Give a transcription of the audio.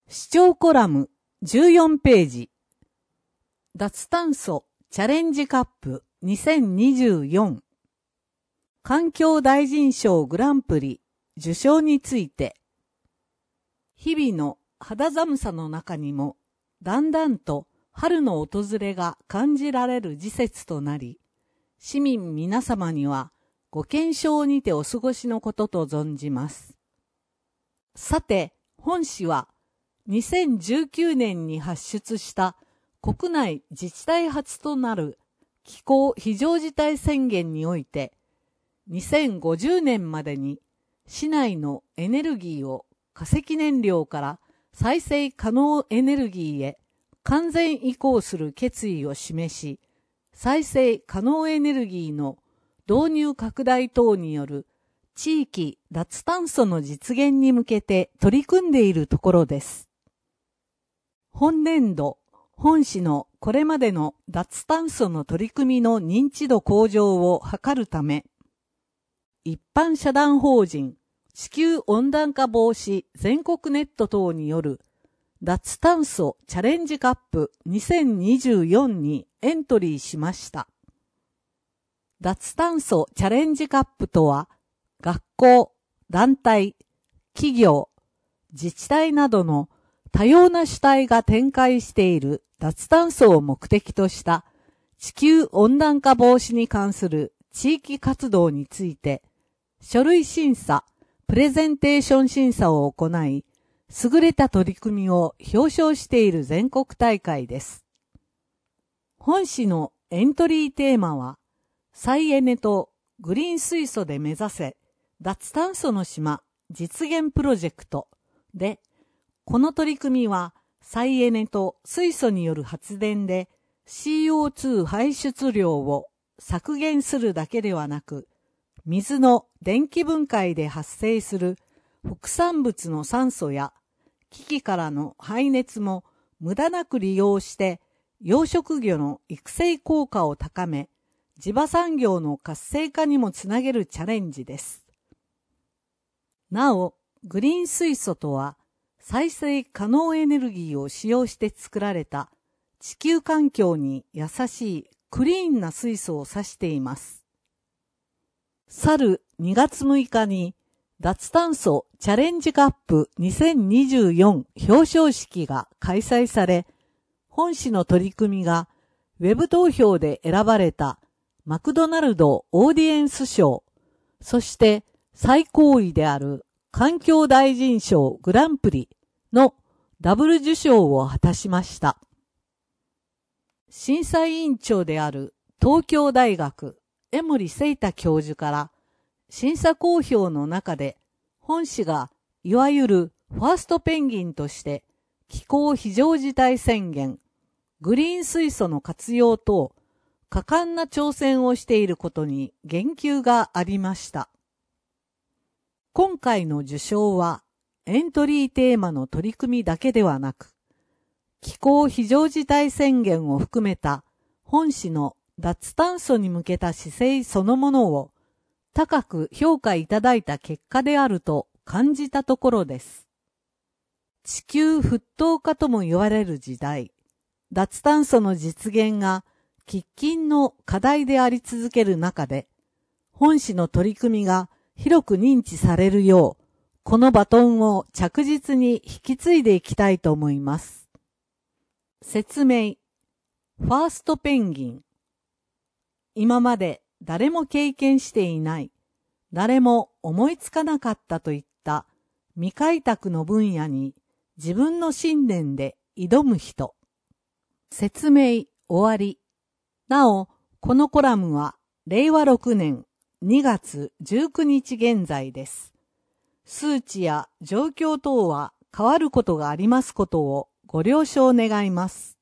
視聴コラム14ページ。脱炭素チャレンジカップ2024環境大臣賞グランプリ受賞について。日々の肌寒さの中にもだんだんと春の訪れが感じられる時節となり、市民皆様にはご健勝にてお過ごしのことと存じます。さて、本誌は2019年に発出した国内自治体初となる気候非常事態宣言において、2050年までに市内のエネルギーを化石燃料から再生可能エネルギーへ完全移行する決意を示し、再生可能エネルギーの導入拡大等による地域脱炭素の実現に向けて取り組んでいるところです。本年度、本市のこれまでの脱炭素の取り組みの認知度向上を図るため、一般社団法人地球温暖化防止全国ネット等による脱炭素チャレンジカップ2024にエントリーしました。脱炭素チャレンジカップとは、学校、団体、企業、自治体などの多様な主体が展開している脱炭素を目的とした地球温暖化防止に関する地域活動について、書類審査、プレゼンテーション審査を行い、優れた取り組みを表彰している全国大会です。本誌のエントリーテーマは、再エネとグリーン水素で目指せ脱炭素の島実現プロジェクトで、この取り組みは再エネと水素による発電で CO2 排出量を削減するだけではなく、水の電気分解で発生する副産物の酸素や機器からの排熱も無駄なく利用して養殖魚の育成効果を高め、地場産業の活性化にもつなげるチャレンジです。なお、グリーン水素とは、再生可能エネルギーを使用して作られた地球環境に優しいクリーンな水素を指しています。去る2月6日に脱炭素チャレンジカップ2024表彰式が開催され、本誌の取り組みがウェブ投票で選ばれたマクドナルドオーディエンス賞、そして最高位である環境大臣賞グランプリのダブル受賞を果たしました。審査委員長である東京大学江森聖太教授から審査公表の中で本誌がいわゆるファーストペンギンとして気候非常事態宣言、グリーン水素の活用等果敢な挑戦をしていることに言及がありました。今回の受賞はエントリーテーマの取り組みだけではなく、気候非常事態宣言を含めた本誌の脱炭素に向けた姿勢そのものを高く評価いただいた結果であると感じたところです。地球沸騰化とも言われる時代、脱炭素の実現が喫緊の課題であり続ける中で、本誌の取り組みが広く認知されるよう、このバトンを着実に引き継いでいきたいと思います。説明。ファーストペンギン。今まで誰も経験していない、誰も思いつかなかったといった未開拓の分野に自分の信念で挑む人。説明終わり。なお、このコラムは令和6年2月19日現在です。数値や状況等は変わることがありますことをご了承願います。